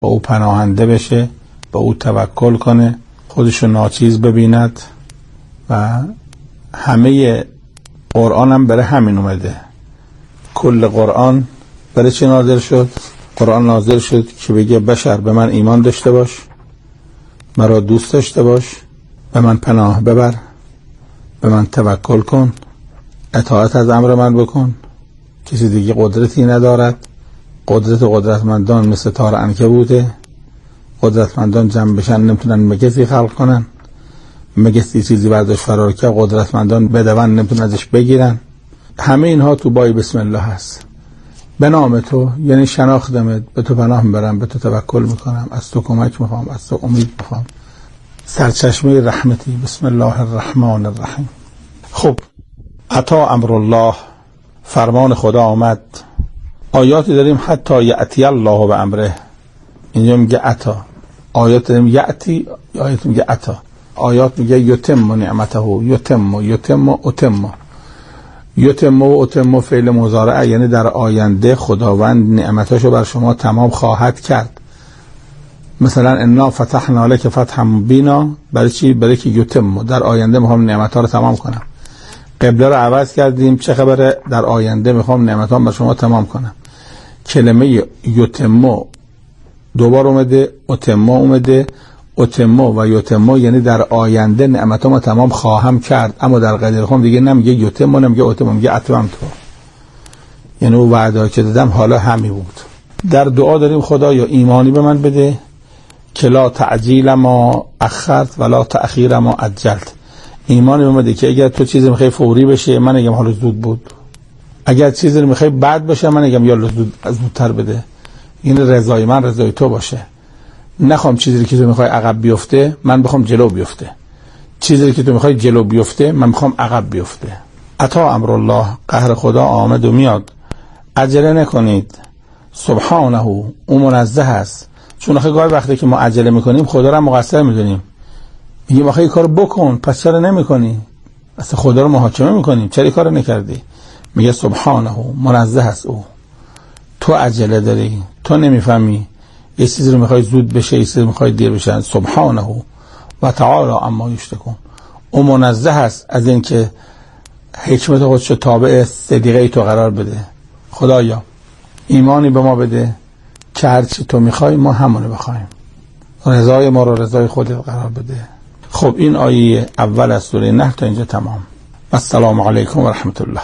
به او پناهنده بشه، به او توکل کنه، خودشو ناچیز ببیند. و همه قرآن هم برای همین اومده. کل قرآن برای چی نازل شد؟ قرآن نازل شد که بگه بشر به من ایمان داشته باش، مرا دوست داشته باش، به من پناه ببر، به من توکل کن، اطاعت از امر من بکن. کسی دیگه قدرتی ندارد. قدرتمندان مثل تار عنکبوته. قدرتمندان جمع بشن نمیتونن مگسی خلق کنن. مگسی چیزی برداشت فرار که قدرتمندان بدون نمیتونن ازش بگیرن. همه اینها تو بای بسم الله هست. به نام تو، یعنی شناختمت، به تو پناه میبرم، به تو توکل میکنم، از تو کمک میخوام، از تو امید میخوام. سرچشمه رحمتی. بسم الله الرحمن الرحیم. خب عطا امر الله، فرمان خدا آمد. آیاتی داریم حتی یأتی الله به امره. اینجا میگه عطا. آیات داریم یأتی، آیات میگه عطا. آیات میگه یتم نعمته، یتم و اتم فعل مضارع، یعنی در آینده خداوند نعمتاشو بر شما تمام خواهد کرد. مثلا انا فتحنا لک فتحا مبینا، برای چی؟ برای که یتم، در آینده میخوام نعمت‌ها رو تمام کنم. قبله رو عوض کردیم، چه خبره؟ در آینده میخوام نعمت‌ها بر شما تمام کنم. کلمه یتم دوبار اومده، اتم اومده. اتم و یتم یعنی در آینده نعمت‌ها تمام خواهم کرد. اما در قدیر خودم دیگه نمیگه یتم، نمیگه اتم، میگه اتمم تو. یعنی اون وعده که دادم حالا همی بود. در دعا داریم خدایا ایمانی به من بده که لا تعجیل ما اخرت ولا تأخیر ما عجلت. ایمانی به من بده که اگر تو چیزی میخوای فوری بشه، من میگم حالا زود بود. اگر چیزی میخوای بعد باشه، من میگم یالا زودتر بده. این رضای من رضای تو باشه. نخوام چیزی که تو میخوای عقب بیفته، من بخوام جلو بیفته. چیزی که تو میخوای جلو بیفته، من میخوام عقب بیفته. عطا امر الله، قهر خدا آمد و میاد. عجله نکنید. سبحانه، او منزه است. چون آخه گاهی وقتی که ما عجله میکنیم خدا رو مقصر میدونیم. میگیم آخه این کارو بکن، پس چرا نمیکنی؟ اصلا خدا رو محاکمه میکنیم، چرا این کارو نکردی؟ میگه سبحانه، منزه است او. تو عجله داری، تو نمیفهمی. یه چیزی رو میخوای زود بشه، یه چیزی رو میخوای دیر بشه. سبحانه و تعالی عما یشرکون. او منزه است از این که حکمت خودشو تابع صدیقه تو قرار بده. خدایا ایمانی به ما بده که هرچی تو میخوای ما همونو بخوایم. رضای ما رو رضای خودت قرار بده. خب این آیه اول از سوره نحل تا اینجا تمام. السلام علیکم و رحمت الله.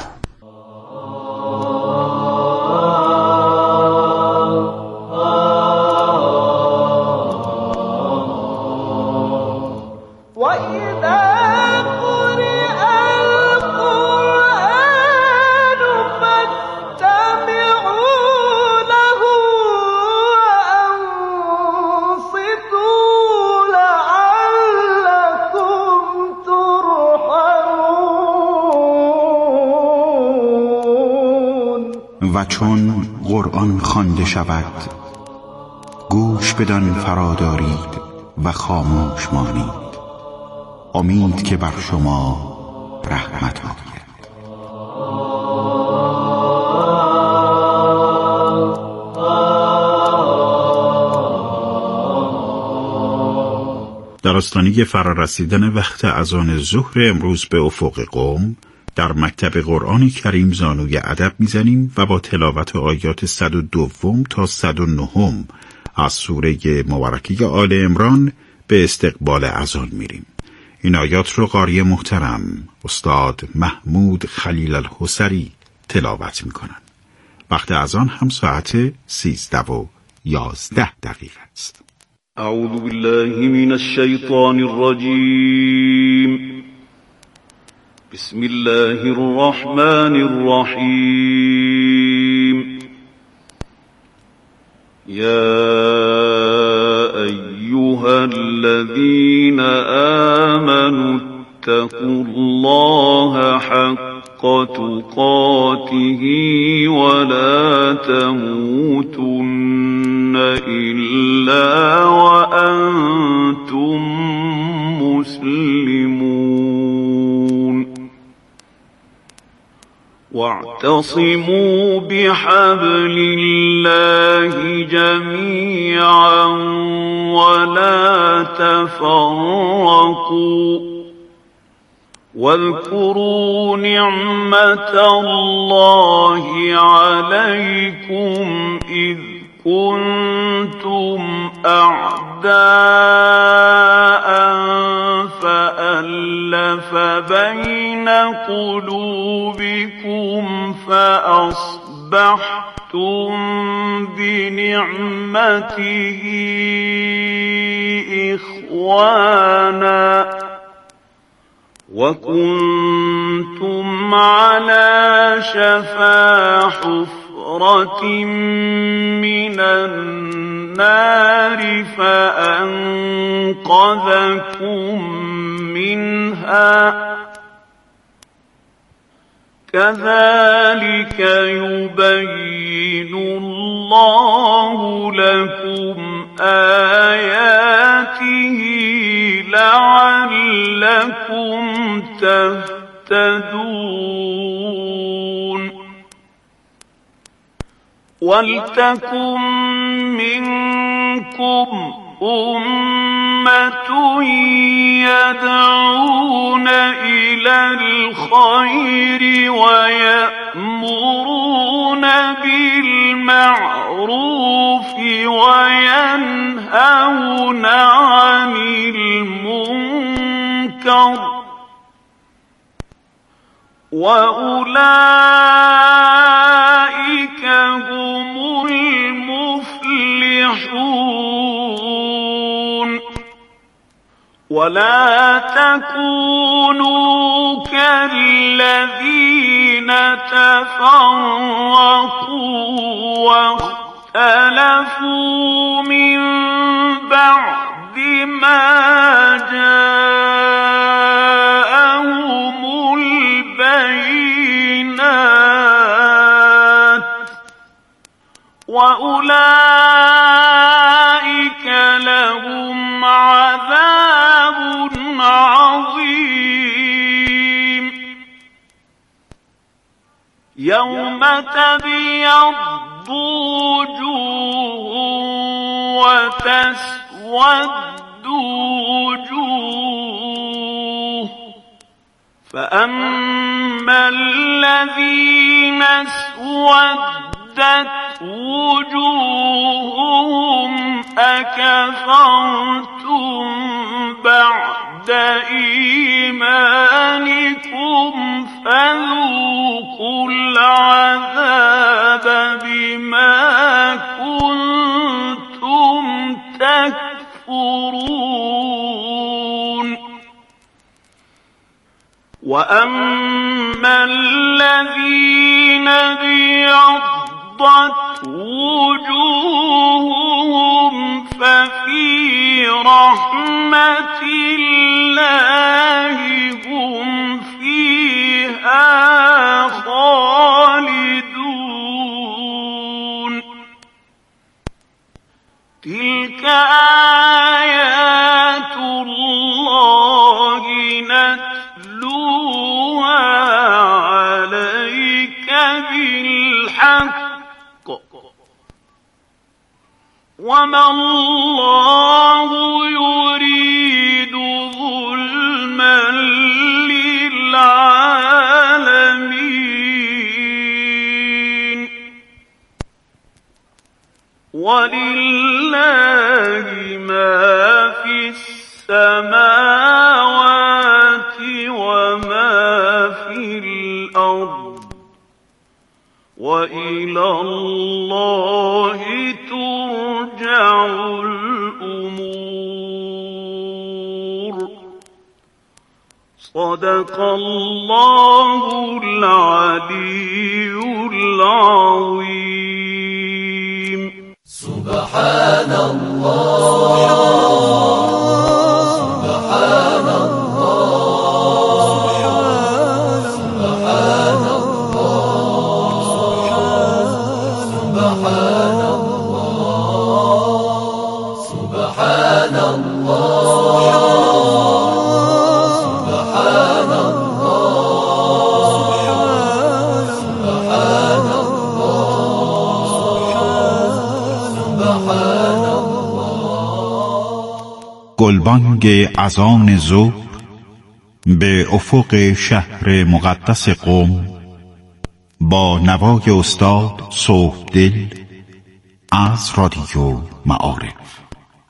و چون قرآن خوانده شود گوش بدان فرادارید و خاموش مانید. امید که بر شما رحمت آید. در آستانه فرارسیدن وقت اذان ظهر امروز به افق قم در مکتب قرآن کریم زانوی ادب میزنیم و با تلاوت آیات 102 تا 109 از سوره مبارکه آل عمران به استقبال اذان میریم. این آیات رو قاری محترم استاد محمود خلیل الحسری تلاوت میکنن. وقت اذان هم ساعت 13:11 است. اعوذ بالله من الشیطان الرجیم. بسم الله الرحمن الرحیم. یا ایها الذین آمنوا اتقوا الله حق تقاته ولا تموتن إلا وأنتم مسلمون. واعتصموا بحبل الله جميعا ولا تفرقوا واذكروا نعمة الله عليكم إذ كنتم أعداء فألف بين قلوبكم فأصبحتم بنعمته إخوانا وكنتم على شفا حفرة من النار فأنقذكم منها كذلك يبين الله لكم آياته لعلكم تهتدون ولتكن منكم أمة يدعون إلى الخير ويأمرون بالمعروف وينهون عن المنكر وأولئك هم المفلحون ولا تكونوا كالذين تفرقوا واختلفوا من بعد ما جاءهم البينات وأولئك لهم عذاب عظيم يوم تبيض وجوه وتسود وجوه فأما الذين اسودت وجوههم أكفرتم بعد إيمانكم فذوقوا العذاب بما كنتم تكفرون وأما الذين ابيضت وجوههم ففي رحمة الله هم فيها خالدون تلك آيات الله نتلوها عليك بالحق وما الله يريد ظلما للعالمين ولله ما في السماوات وما في الأرض وإلى الله ترجع الأمور صدق الله العلي العظيم سبحان الله سبحان الله سبحان الله سبحان الله سبحان الله سبحان الله گلبانگ اذان ظهر به افق شهر مقدس قم با نوای استاد صبحدل از رادیو معارف.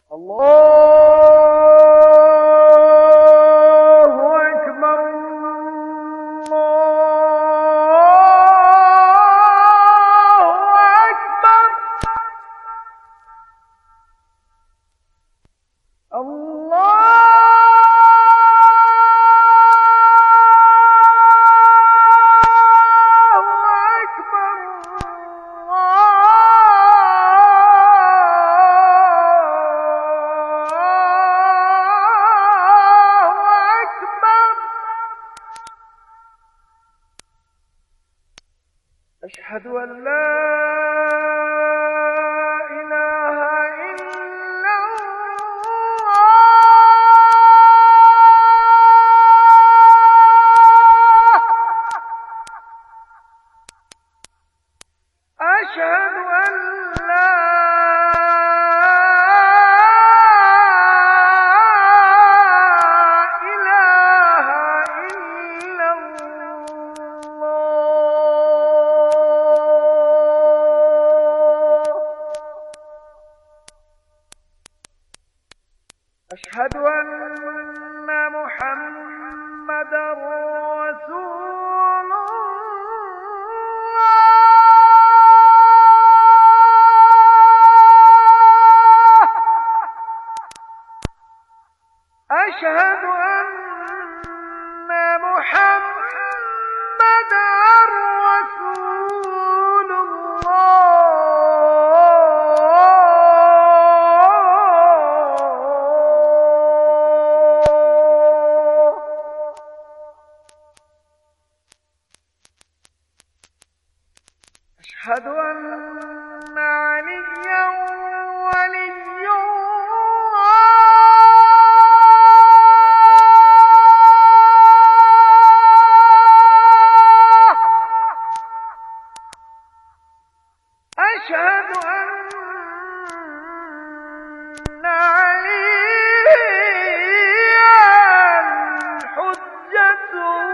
أشهد أن لا إله إلا الله أشهد أن لا أشهد أن محمدا رسول الله أشهد أن محمدا رسول أشهد أن عليا ولي الله أشهد أن عليا حجة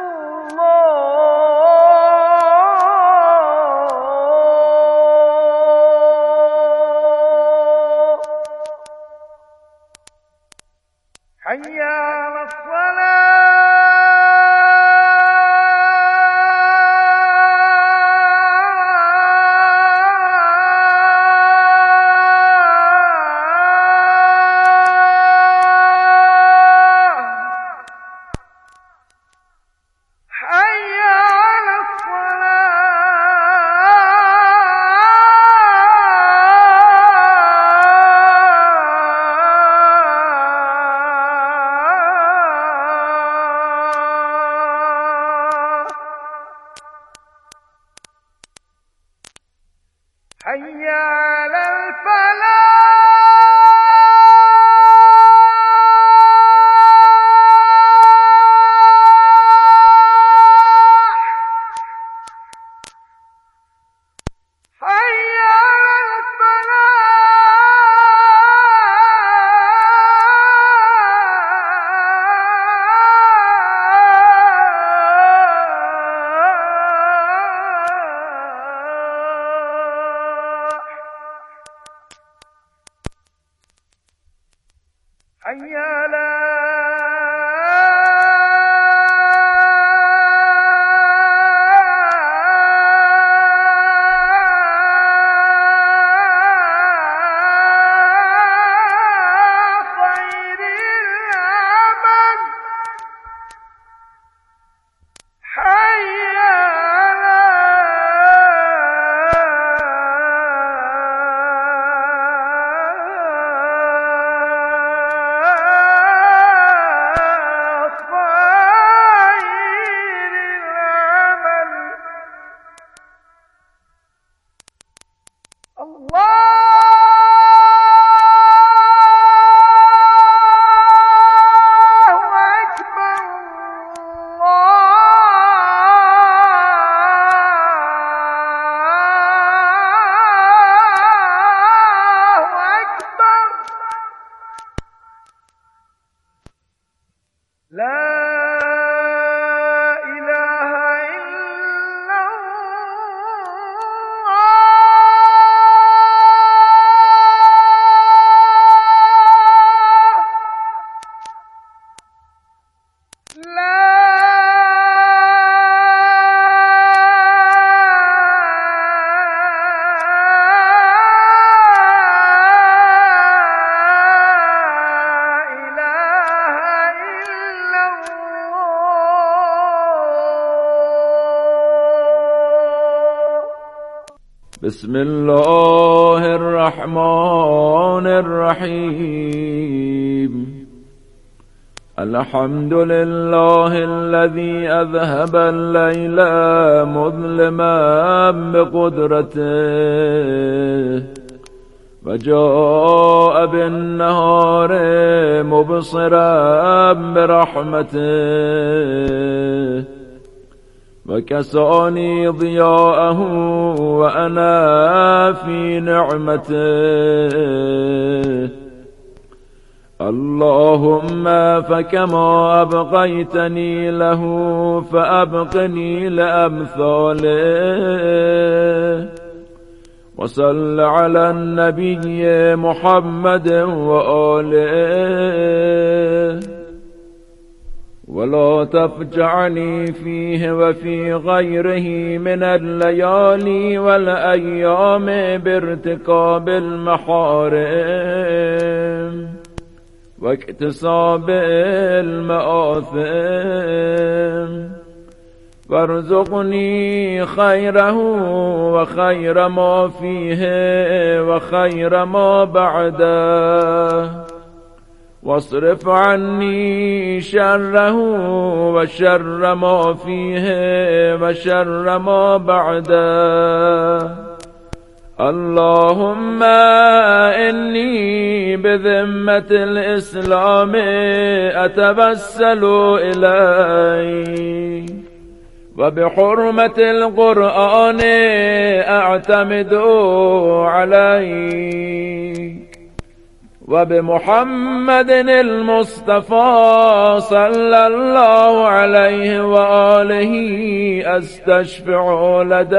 الله حي على حي على الفلاح حي على حي على خير العمل حي على لا إله إلا الله لا بسم الله الرحمن الرحيم الحمد لله الذي أذهب الليل مظلما بقدرته وجاء بالنهار مبصرا برحمته وكساني ضياءه وأنا في نعمته اللهم فكما أبقيتني له فأبقني لأمثاله وصل على النبي محمد وآله ولا تفجعني فيه وفي غيره من الليالي والأيام بارتكاب المحارم واكتساب المآثم وارزقني خيره وخير ما فيه وخير ما بعده واصرف عني شره وشر ما فيه وشر ما بعده اللهم إني بذمة الإسلام أتوسل إليك وبحرمة القرآن أعتمد عليك وبمحمد المصطفى صلى الله عليه وآله أستشفع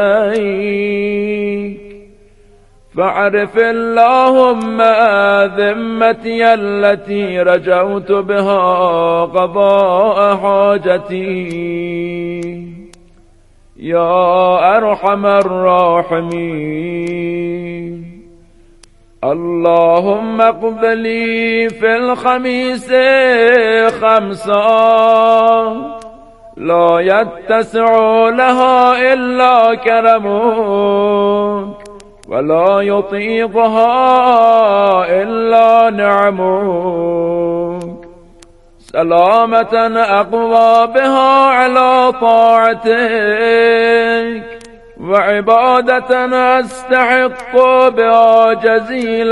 لديك فاعرف اللهم ذمتي التي رجوت بها قضاء حاجتي يا أرحم الراحمين اللهم اقض لي في الخميس 5 لا يتسع لها إلا كرمك ولا يطيقها إلا نعمك سلامة أقوى بها على طاعتك وعبادة أستحق بها جزيل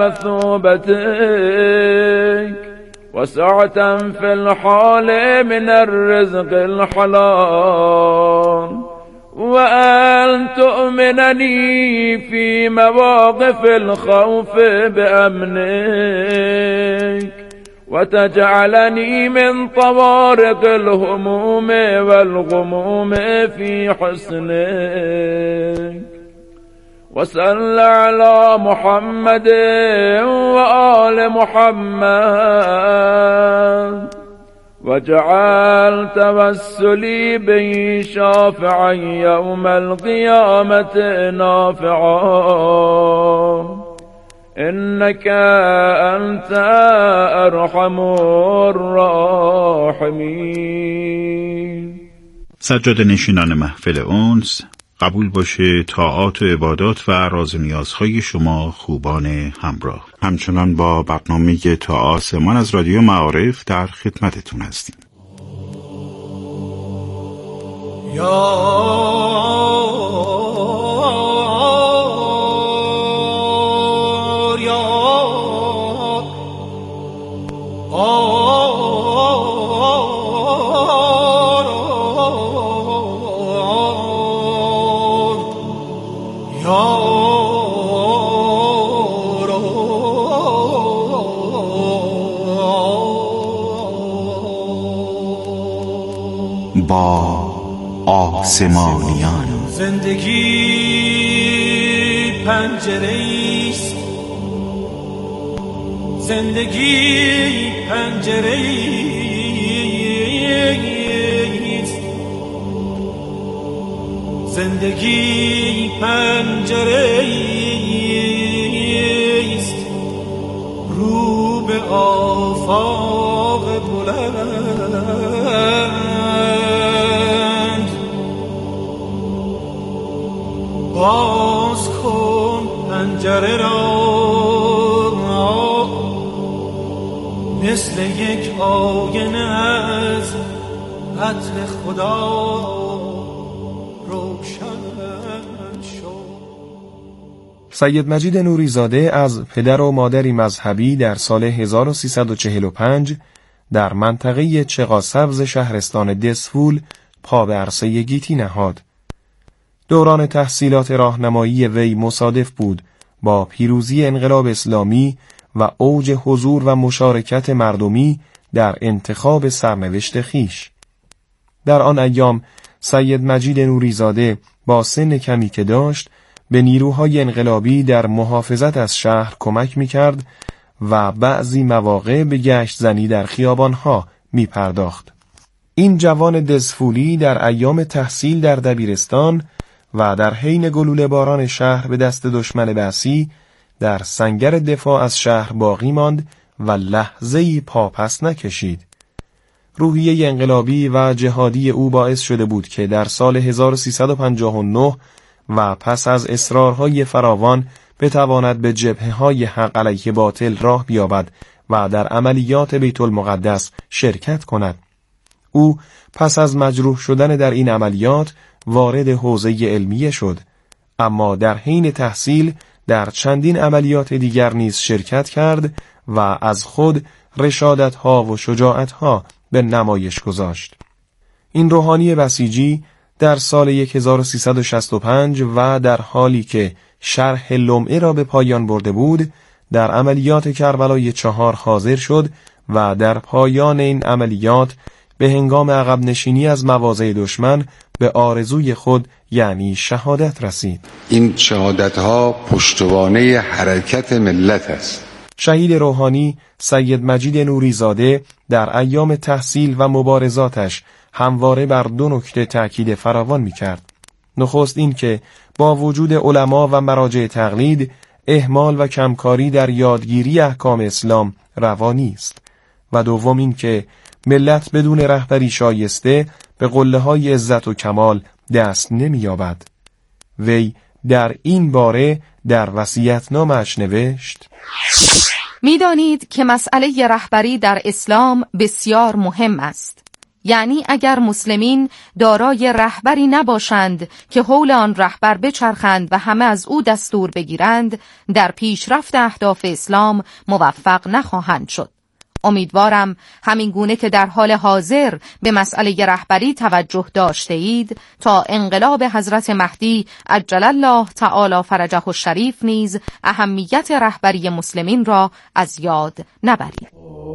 مثوبتك وسعة في الحال من الرزق الحلال وأن تؤمنني في مواقف الخوف بأمنك وتجعلني من طوارق الهموم والغموم في حسنك وصل على محمد وآل محمد وجعل توسلي به شافعا يوم القيامة نافعا إنك أنت أرحم الراحمين. سجاد نشینان محفل اونس، قبول باشه طاعات و عبادات و راز و نیازهای شما خوبان همراه. همچنان با برنامه تا آسمان از رادیو معارف در خدمتتون هستیم. با آسمانیان. زندگی پنجره‌ایست، زندگی پنجره‌ایست، زندگی پنجره‌ایست، رو به آفاق بلند. باز کن پنجره را، مثل یک آینه از عطر خدا روشن شد. سید مجید نوری زاده از پدر و مادری مذهبی در سال 1345 در منطقه چغاسبز شهرستان دسفول پا به عرصه گیتی نهاد. دوران تحصیلات راهنمایی وی مصادف بود با پیروزی انقلاب اسلامی و اوج حضور و مشارکت مردمی در انتخاب سرنوشت خویش. در آن ایام سید مجید نوری زاده با سن کمی که داشت به نیروهای انقلابی در محافظت از شهر کمک می‌کرد و بعضی مواقع به گشت زنی در خیابانها می‌پرداخت. این جوان دسفولی در ایام تحصیل در دبیرستان و در حین گلوله باران شهر به دست دشمن بعثی در سنگر دفاع از شهر باقی ماند و لحظه‌ای پاپس نکشید. روحیه انقلابی و جهادی او باعث شده بود که در سال 1359 و پس از اصرارهای فراوان بتواند به جبهه‌های حق علیه باطل راه بیابد و در عملیات بیت المقدس شرکت کند. او پس از مجروح شدن در این عملیات وارد حوزه علمیه شد، اما در حین تحصیل در چندین عملیات دیگر نیز شرکت کرد و از خود رشادت‌ها و شجاعت‌ها به نمایش گذاشت. این روحانی بسیجی در سال 1365 و در حالی که شرح لمعه را به پایان برده بود، در عملیات کربلای 4 حاضر شد و در پایان این عملیات به هنگام عقب نشینی از مواضع دشمن به آرزوی خود یعنی شهادت رسید. این شهادت‌ها پشتوانه حرکت ملت است. شهید روحانی سید مجید نوری زاده در ایام تحصیل و مبارزاتش همواره بر 2 نکته تأکید فراوان می‌کرد. نخست این که با وجود علما و مراجع تقلید، اهمال و کمکاری در یادگیری احکام اسلام روا نیست، و دوم این که ملت بدون رهبری شایسته به قله‌های عزت و کمال دست نمی‌یابد. وی در این باره در وصیت‌نامه‌اش نوشت: می‌دانید که مسئله رهبری در اسلام بسیار مهم است. یعنی اگر مسلمین دارای رهبری نباشند که حول آن رهبر بچرخند و همه از او دستور بگیرند، در پیشرفت اهداف اسلام موفق نخواهند شد. امیدوارم همین گونه که در حال حاضر به مسئله رهبری توجه داشته اید تا انقلاب حضرت مهدی عجل الله تعالی فرجه الشریف نیز اهمیت رهبری مسلمین را از یاد نبرید.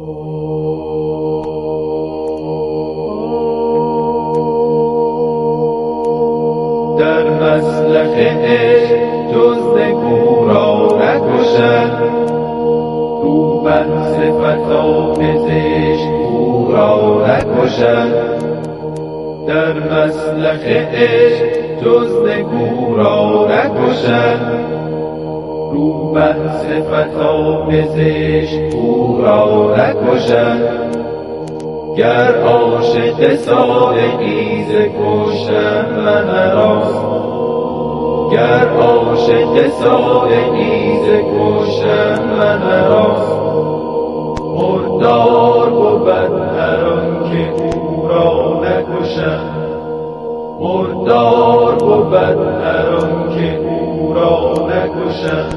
در مسلک عشق جز گورا نکشد، رو بر صفتان زشت گورا نکشد. در مسلک عشق جز گورا نکشد، رو بر صفتان زشت گورا نکشد. گر عاشق صادقی ز کشتن من راست، گر عاشق صادقی ز کشتن من راست. مردار بود هر آن که او را نکشد، مردار بود هر آن که او را نکشد.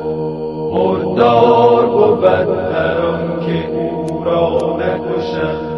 مردار بود هر آن که او را نکشد.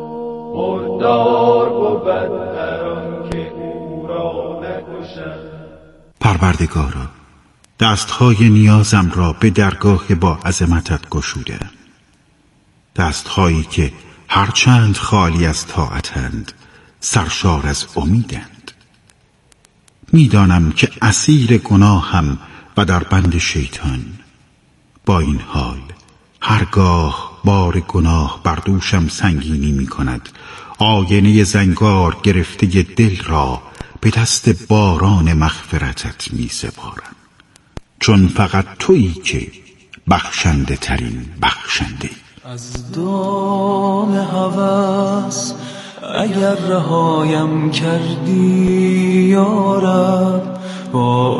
مردار بود هر آن که او را نکشد. پروردگارا، دستهای نیازم را به درگاه با عظمتت گشوده، دستهایی که هرچند خالی از طاعتند سرشار از امیدند. میدانم که اسیر گناهم و در بند شیطان. با این حال هرگاه بار گناه بر دوشم سنگینی می کند، آینه زنگار گرفته دل را به دست باران مغفرتت می سپارم، چون فقط تویی که بخشنده ترین بخشنده. از دام هوس اگر رهایم کردی یا رب، با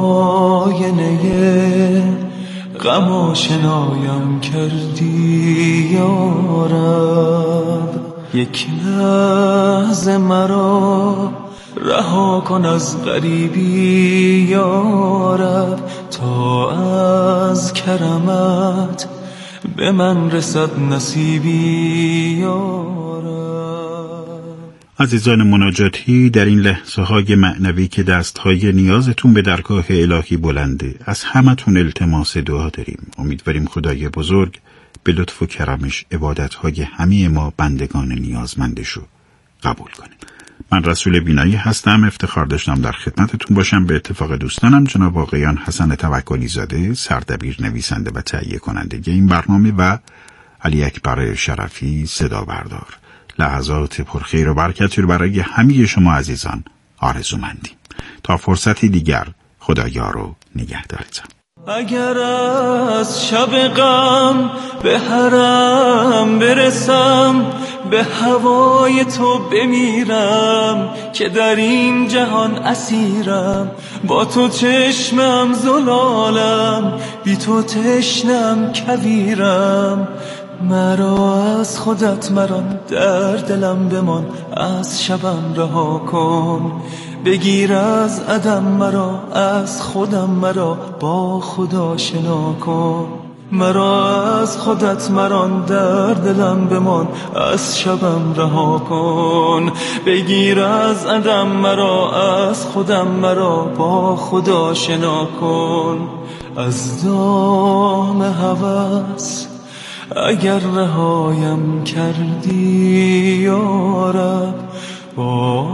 آینه غم آشنایم کردی یا رب. یک لحظه مرا رها کن از غریبی یا رب، تا از کرمت به من رسد نصیبی یا رب. عزیزان مناجاتی، در این لحظه های معنوی که دستهای نیازتون به درگاه الهی بلنده، از همتون التماس دعا داریم. امیدواریم خدای بزرگ به لطف و کرمش عبادتهای همه ما بندگان نیازمندشو قبول کنه. من رسول بینایی هستم. افتخار داشتم در خدمتتون باشم. به اتفاق دوستانم جناب آقایان حسن توکلی زاده، سردبیر نویسنده و تهیه کننده این برنامه، و علی اکبر شرفی، صدا بردار. لحظات پرخیر و برکتی رو برای همه شما عزیزان آرزومندیم. تا فرصتی دیگر، خدایا رو نگهدارتم. اگر از شب غم به حرم برسم، به هوای تو بمیرم که در این جهان اسیرم. با تو چشمم زلالم، بی تو تشنم کویرم. مرا از خودت مران، در دلم بمان، از شبم رها کن. بگیر از عدم مرا، از خودم مرا با خدا شنا کن. مرا از خودت مران، در دلم بمان، از شبم رها کن. بگیر از عدم مرا، از خودم مرا با خدا شنا کن. از دام هوس اگر رهایم کردی یا رب، با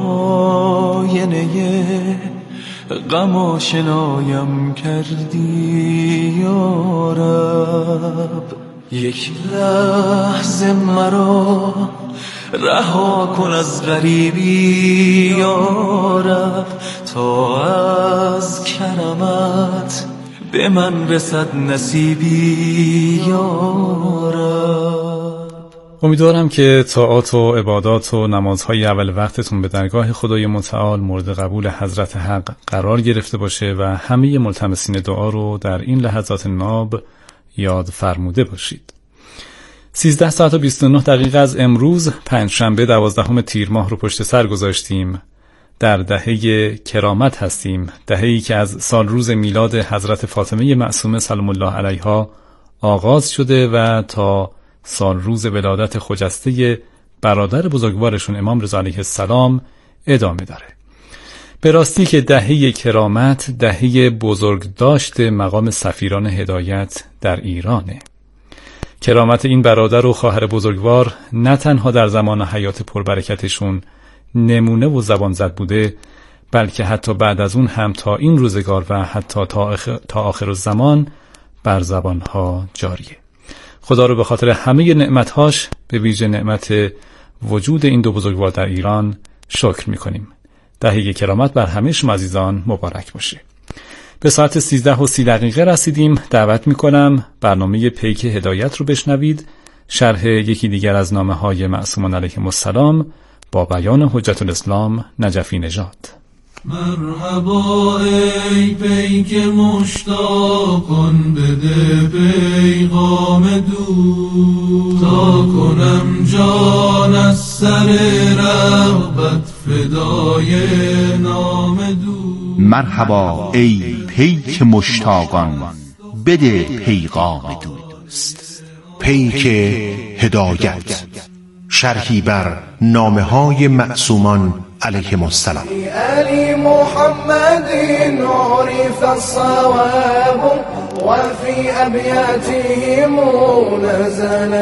آینه غم آشنایم کردی یا رب. یک لحظه مرا رها کن از غریبی یا رب، تا از کرمت به من رسد نصیبی یا رب. امیدوارم که طاعات و عبادات و نمازهای اول وقتتون به درگاه خدای متعال مورد قبول حضرت حق قرار گرفته باشه و همه ملتمسین دعا رو در این لحظات ناب یاد فرموده باشید. 13 ساعت و 29 دقیقه از امروز پنجشنبه 12 تیر ماه رو پشت سر گذاشتیم. در دهه کرامت هستیم، دهه‌ای که از سال روز میلاد حضرت فاطمه معصومه سلام الله علیها آغاز شده و تا سال روز ولادت خجسته برادر بزرگوارشون امام رضا علیه السلام ادامه داره. به راستی که دهه کرامت دهه بزرگداشت مقام سفیران هدایت در ایرانه. کرامت این برادر و خواهر بزرگوار نه تنها در زمان حیات پربرکتشون نمونه و زبان زد بوده، بلکه حتی بعد از اون هم تا این روزگار و حتی تا آخر الزمان بر زبانها جاریه. خدا رو به خاطر همه نعمتهاش، به ویژه نعمت وجود این دو بزرگوار در ایران شکر میکنیم. دهه کرامت بر همه شما عزیزان مبارک باشه. به ساعت 13:30 رسیدیم. دعوت میکنم برنامه پیک هدایت رو بشنوید، شرح یکی دیگر از نامه‌های معصومان علیهم السلام با بیان حجت الاسلام نجفی نژاد. مرحبا ای پیک مشتاقان، بده پیغام دور، تا کنم جان از سر رغبت فدای نام دور. مرحبا ای پیک مشتاقان، بده پیغام دوست. پیک هدایت، شرحی بر نامه‌های معصومان علیهم السلام. علی محمد عرف الصواب وفي أبياتهم نزل